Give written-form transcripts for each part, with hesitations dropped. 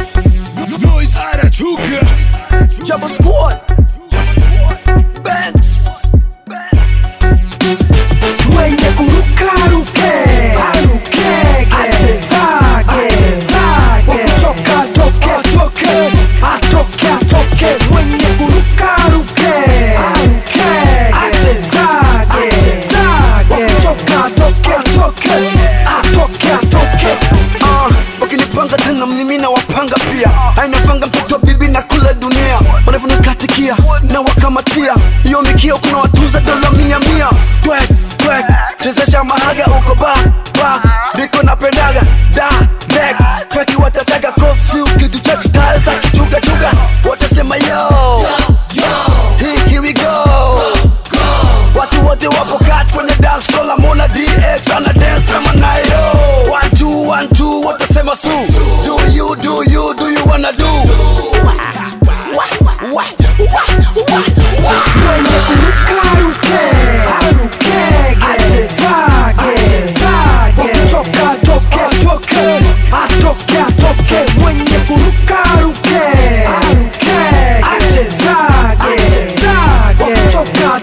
Noise Arachuga Jumbo Squad Benz mwenye kuruka ruke arukege achezage ukichoka toke atoke mwenye kuruka ruke arukege achezage ukichoka toke atoke ukinipanga tena mimi na wapanga pia ainafanga mtoto bibi na kula dunia wanavunikatikia na wakamatia hiyo mikio kuna watuza dola 100 twek chezesha mahaga uko back diko napendaga nek feki watataka kofi kitu cha style za kichuga watasema yo here we go watu wote wapo kati kwenye dance floor la Mona DX ana dance na manayo 1 2 watasema su do you wanna do mwenye kuruka ruke arukege achezage ukichoka toke mwenye kuruka ruke arukege achezage ukichoka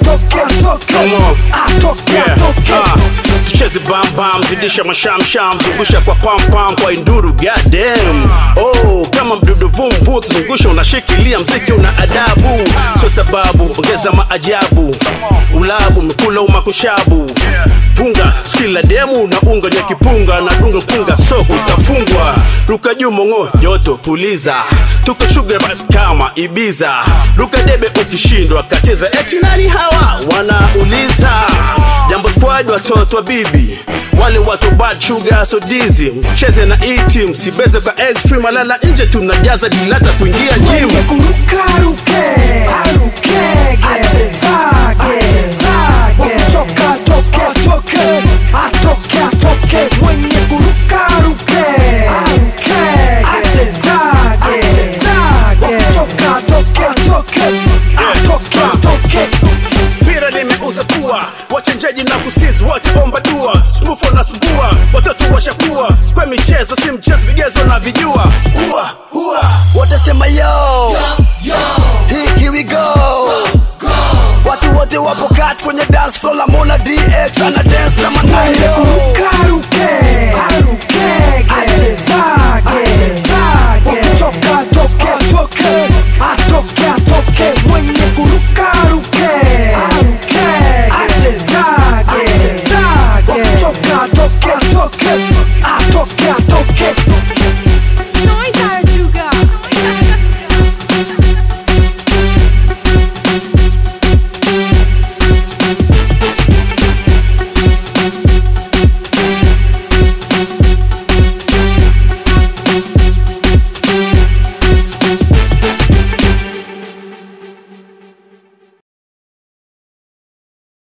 toke tucheze bam zidisha mashamsham zungusha kwa pam kwa induru goddamn kama mdudu vum zungusha unashikilia mziki una adabu sio sababu ongeza maajabu ulabu mkula umakushabu funga skila demu na unga ya kipunga na dunga punga soko utafungwa ruka juu mongo joto puliza tuko sugar kama Ibiza ruka debe ukishindwa katiza eti nani hawa wanauliza Jumbo Squad watoto wa bibi wale watu bad sugar so dizzy msicheze na E-team msibeze kwa extreme alala nje tunajaza dilata kuingia gym mwenye kuruka ruke arukege achezage ukichoka toke mwenye kuruka ruke arukege achezage ukichoka toke Pira limeuza kuwa wachenjaji na kusizi wote omba dua smufo na subua watoto washakuwa kwa michezo si mchezo vigezo na vijua watasema yo here we go watu wote wapo kati kwenye dance floor la Mona DX ana dance na manayo